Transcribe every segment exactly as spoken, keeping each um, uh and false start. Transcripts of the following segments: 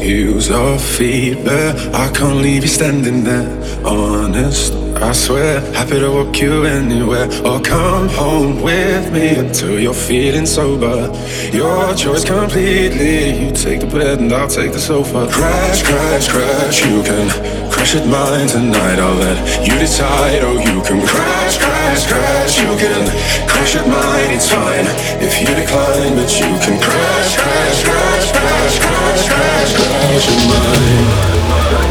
Use your feet, but I can't leave you standing there. Honest, I swear, happy to walk you anywhere. Or come home with me until you're feeling sober. Your choice completely. You take the bed and I'll take the sofa. Crash, crash, crash. You can crash at mine tonight. I'll let you decide. Oh, you can crash, crash, crash. You can crash at mine. It's fine if you decline, but you can crash, crash, crash, crash, crash, crash, crash at mine.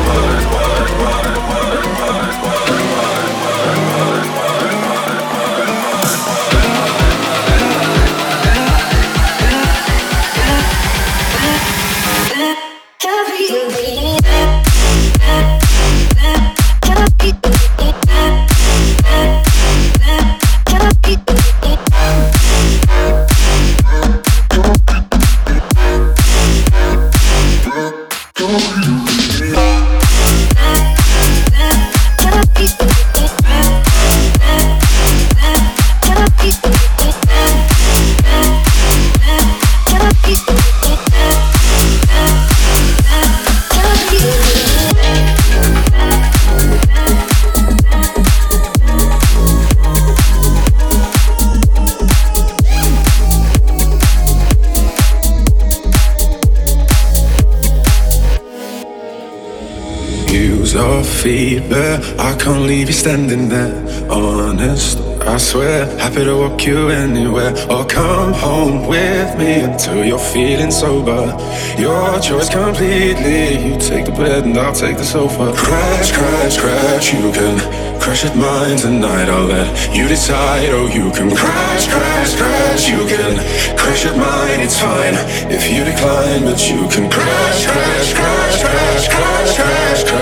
Your feet, but I can't leave you standing there. Honest, I swear, happy to walk you anywhere. Or come home with me until you're feeling sober. Your choice completely. You take the bed and I'll take the sofa. Crash, crash, crash. You can crash at mine tonight. I'll let you decide. Oh, you can crash, crash, crash. You can crash at mine. It's fine if you decline, but you can crash, crash, crash, crash, crash, crash, crash.